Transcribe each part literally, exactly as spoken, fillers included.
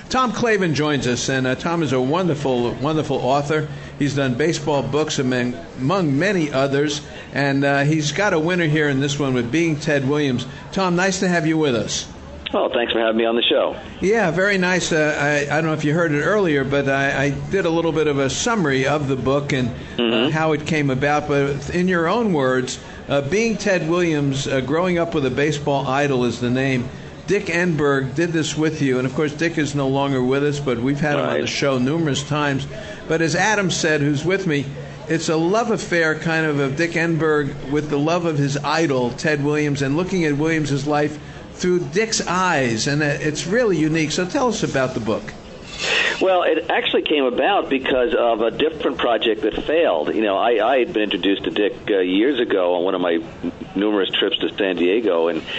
Tom Clavin joins us, and uh, Tom is a wonderful, wonderful author. He's done baseball books among, among many others, and uh, he's got a winner here in this one with Being Ted Williams. Tom, nice to have you with us. Oh, thanks for having me on the show. Yeah, very nice. Uh, I, I don't know if you heard it earlier, but I, I did a little bit of a summary of the book and mm-hmm. uh, how it came about. But in your own words, uh, Being Ted Williams, uh, growing up with a baseball idol is the name. Dick Enberg did this with you, and of course Dick is no longer with us, but we've had him right. on the show numerous times. But as Adam said, who's with me, it's a love affair kind of of Dick Enberg with the love of his idol, Ted Williams, and looking at Williams' life through Dick's eyes, and it's really unique. So tell us about the book. Well, it actually came about because of a different project that failed. You know, I, I had been introduced to Dick uh, years ago on one of my numerous trips to San Diego, and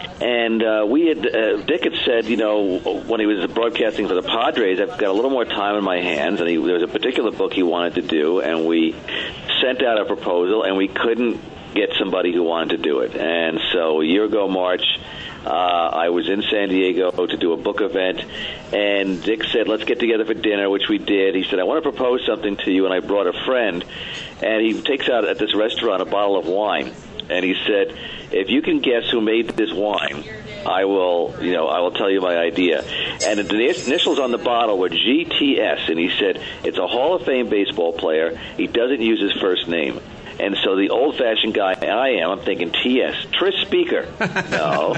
and uh, we had uh, Dick had said, you know, when he was broadcasting for the Padres, I've got a little more time in my hands, and he, there was a particular book he wanted to do, and we sent out a proposal, and we couldn't get somebody who wanted to do it. And so a year ago, March, Uh, I was in San Diego to do a book event, and Dick said, let's get together for dinner, which we did. He said, I want to propose something to you, and I brought a friend, and he takes out at this restaurant a bottle of wine, and he said, if you can guess who made this wine, I will, you know, I will tell you my idea. And the initials on the bottle were G T S, and he said, it's a Hall of Fame baseball player. He doesn't use his first name. And so the old-fashioned guy I am, I'm thinking T S, Tris Speaker. No,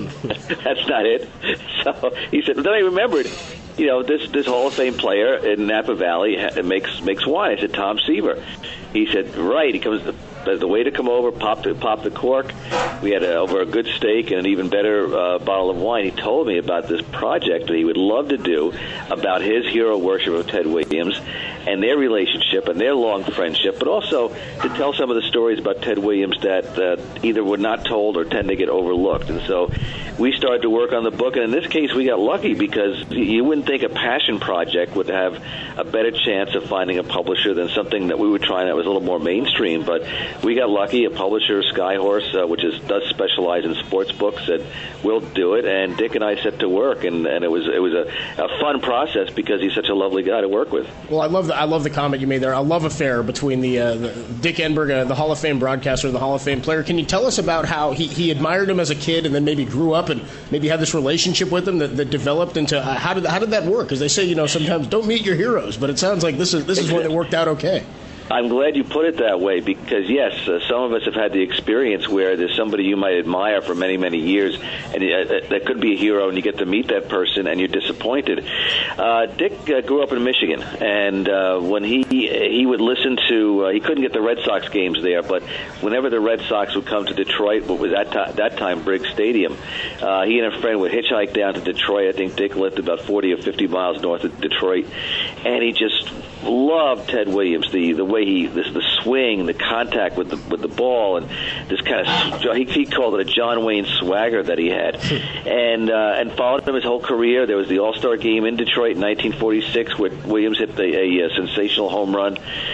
that's not it. So he said, then I remembered, you know, this this Hall of Fame player in Napa Valley makes makes wine. I said, Tom Seaver. He said, right. He comes the, the waiter come over, popped the, popped the cork. We had a, over a good steak and an even better uh, bottle of wine. He told me about this project that he would love to do about his hero worship of Ted Williams and their relationship and their long friendship, but also to tell some of the stories about Ted Williams that uh, either were not told or tend to get overlooked. And so we started to work on the book, and in this case we got lucky because you wouldn't think a passion project would have a better chance of finding a publisher than something that we were trying that was a little more mainstream. But we got lucky. A publisher, Skyhorse, uh, which is does specialize in sports books, said we'll do it, and Dick and I set to work, and, and it was it was a, a fun process because he's such a lovely guy to work with. Well, I love the, I love the comment you made there. A love affair between the, uh, the Dick Enberg, uh, the Hall of Fame broadcaster, and the Hall of Fame player. Can you tell us about how he, he admired him as a kid, and then maybe grew up and maybe had this relationship with him that, that developed into uh, how did how did that work? Because they say, you know, sometimes don't meet your heroes, but it sounds like this is this is one that worked out okay. I'm glad you put it that way because, yes, uh, some of us have had the experience where there's somebody you might admire for many, many years, and uh, that could be a hero, and you get to meet that person, and you're disappointed. Uh, Dick uh, grew up in Michigan, and uh, when he he would listen to, uh, he couldn't get the Red Sox games there, but whenever the Red Sox would come to Detroit, what was at that, that time Briggs Stadium, uh, he and a friend would hitchhike down to Detroit. I think Dick lived about forty or fifty miles north of Detroit, and he just loved Ted Williams, the the way he this the swing, the contact with the with the ball, and this kind of he, he called it a John Wayne swagger that he had, and uh, and followed him his whole career. There was the All-Star game in Detroit in nineteen forty-six where Williams hit the, a, a sensational home run.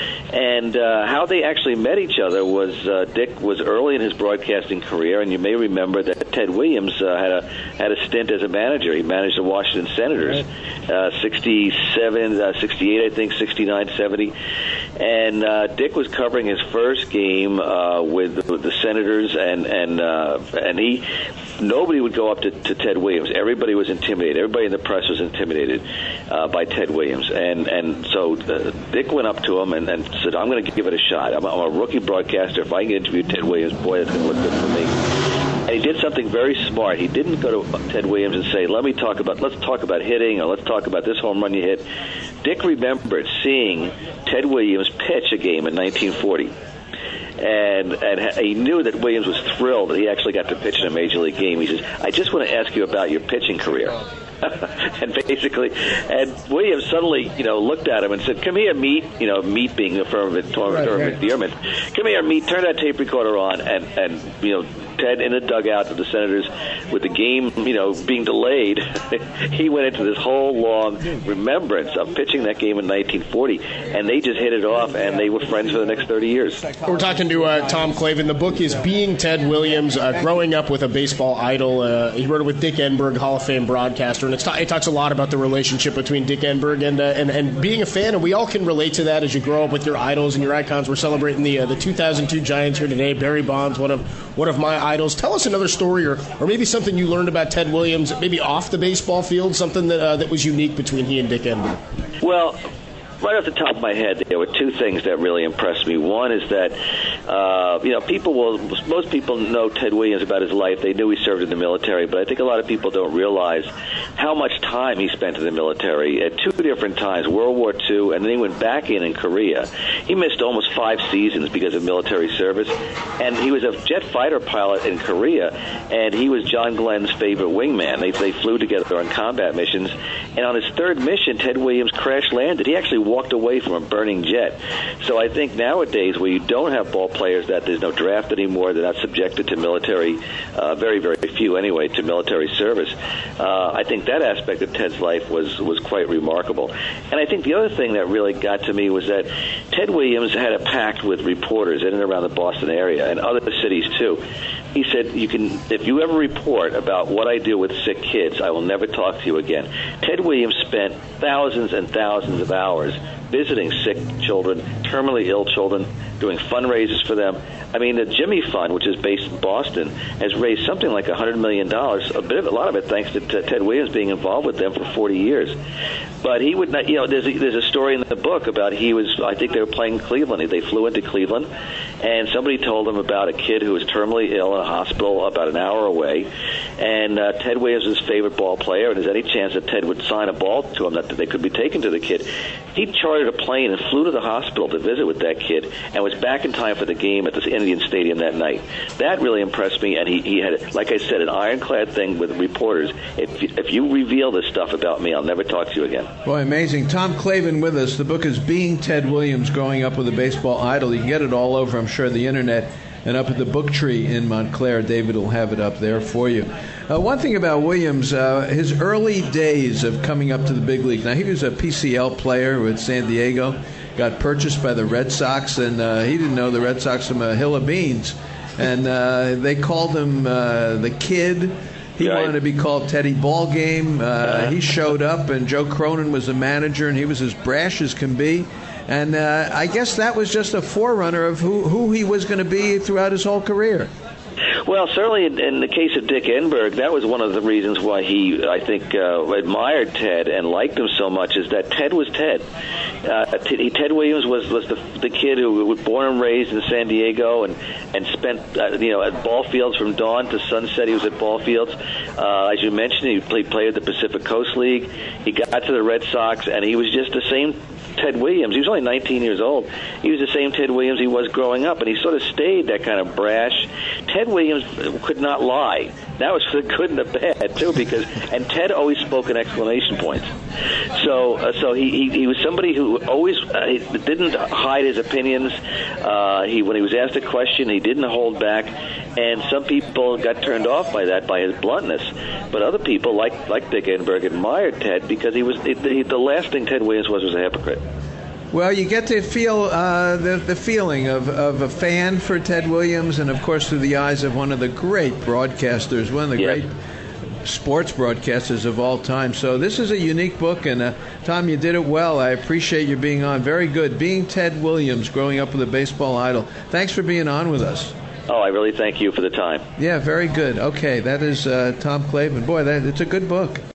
And uh, how they actually met each other was uh, Dick was early in his broadcasting career, and you may remember that Ted Williams uh, had a had a stint as a manager. He managed the Washington Senators, uh, sixty-seven, uh, sixty-eight, I think, sixty-nine, seventy. And uh, Dick was covering his first game uh, with, with the Senators, and and uh, and he nobody would go up to, to Ted Williams. Everybody was intimidated. Everybody in the press was intimidated uh, by Ted Williams, and and so uh, Dick went up to him and, and said, "I'm going to give it a shot. I'm, I'm a rookie broadcaster. If I can interview Ted Williams, boy, it's going to look good for me." And he did something very smart. He didn't go to Ted Williams and say, "Let me talk about let's talk about hitting, or let's talk about this home run you hit." Dick remembered seeing Ted Williams pitch a game in nineteen forty. And and he knew that Williams was thrilled that he actually got to pitch in a major league game. He says, "I just want to ask you about your pitching career." And basically, and Williams suddenly, you know, looked at him and said, "Come here, Meat." You know, Meat being a firm of right, right. McDermott. "Come here, Meat. Turn that tape recorder on and and you know, Ted in the dugout of the Senators with the game, you know, being delayed, he went into this whole long remembrance of pitching that game in nineteen forty, and they just hit it off, and they were friends for the next thirty years. We're talking to uh, Tom Clavin. The book is Being Ted Williams, uh, Growing Up with a Baseball Idol. Uh, he wrote it with Dick Enberg, Hall of Fame broadcaster, and it's t- it talks a lot about the relationship between Dick Enberg and, uh, and and being a fan, and we all can relate to that as you grow up with your idols and your icons. We're celebrating the uh, the two thousand two Giants here today. Barry Bonds, one of one of my idols. Tell us another story, or or maybe something you learned about Ted Williams, maybe off the baseball field, something that uh, that was unique between he and Dick Enberg. Well, right off the top of my head, there were two things that really impressed me. One is that, uh, you know, people will, most people know Ted Williams about his life. They knew he served in the military, but I think a lot of people don't realize how much time he spent in the military at two different times, World War Two, and then he went back in in Korea. He missed almost five seasons because of military service, and he was a jet fighter pilot in Korea, and he was John Glenn's favorite wingman. They, they flew together on combat missions, and on his third mission, Ted Williams crash landed. He actually walked away from a burning jet. So I think nowadays, where you don't have ball players, that there's no draft anymore, they're not subjected to military, uh, very, very few anyway, to military service. Uh, I think that aspect of Ted's life was, was quite remarkable. And I think the other thing that really got to me was that Ted Williams had a pact with reporters in and around the Boston area and other cities too. He said, "You can, if you ever report about what I do with sick kids, I will never talk to you again." Ted Williams spent thousands and thousands of hours visiting sick children, terminally ill children, doing fundraisers for them. I mean, the Jimmy Fund, which is based in Boston, has raised something like one hundred million dollars, a bit of, a lot of it thanks to t- Ted Williams being involved with them for forty years. But he would not, you know, there's a, there's a story in the book about he was, I think they were playing Cleveland. They flew into Cleveland, and somebody told him about a kid who was terminally ill in a hospital about an hour away. And uh, Ted Williams was his favorite ball player, and there's any chance that Ted would sign a ball to him that they could be taken to the kid. He chartered a plane and flew to the hospital to visit with that kid and was back in time for the game at the Indian Stadium that night. That really impressed me, and he, he had, like I said, an ironclad thing with reporters. If, if you reveal this stuff about me, I'll never talk to you again. Boy, amazing. Tom Clavin with us. The book is Being Ted Williams, Growing Up with a Baseball Idol. You can get it all over, I'm sure, the internet and up at the Book Tree in Montclair. David will have it up there for you. Uh, one thing about Williams, uh, his early days of coming up to the big league. Now, he was a P C L player with San Diego, got purchased by the Red Sox, and uh, he didn't know the Red Sox from a hill of beans. And uh, they called him uh, the Kid. He right. wanted to be called Teddy Ballgame. Uh, he showed up, and Joe Cronin was the manager, and he was as brash as can be. And uh, I guess that was just a forerunner of who, who he was going to be throughout his whole career. Well, certainly in, in the case of Dick Enberg, that was one of the reasons why he, I think, uh, admired Ted and liked him so much, is that Ted was Ted. Uh, T- Ted Williams was, was the, the kid who was born and raised in San Diego and, and spent, uh, you know, at ball fields from dawn to sunset. He was at ball fields. Uh, as you mentioned, he played, played at the Pacific Coast League. He got to the Red Sox, and he was just the same Ted Williams. He was only nineteen years old. He was the same Ted Williams he was growing up, and he sort of stayed that kind of brash. Ted Williams could not lie. That was the good and the bad, too, because, and Ted always spoke in exclamation points. So uh, so he, he, he was somebody who always uh, he didn't hide his opinions. Uh, he When he was asked a question, he didn't hold back, and some people got turned off by that, by his bluntness. But other people, like like Dick Enberg, admired Ted because he was it, the, the last thing Ted Williams was was a hypocrite. Well, you get to feel uh, the, the feeling of, of a fan for Ted Williams, and, of course, through the eyes of one of the great broadcasters, one of the yeah. great sports broadcasters of all time. So this is a unique book, and, uh, Tom, you did it well. I appreciate you being on. Very good. Being Ted Williams, Growing Up with a Baseball Idol. Thanks for being on with us. Oh, I really thank you for the time. Yeah, very good. Okay, that is uh, Tom Clavin. Boy, that it's a good book.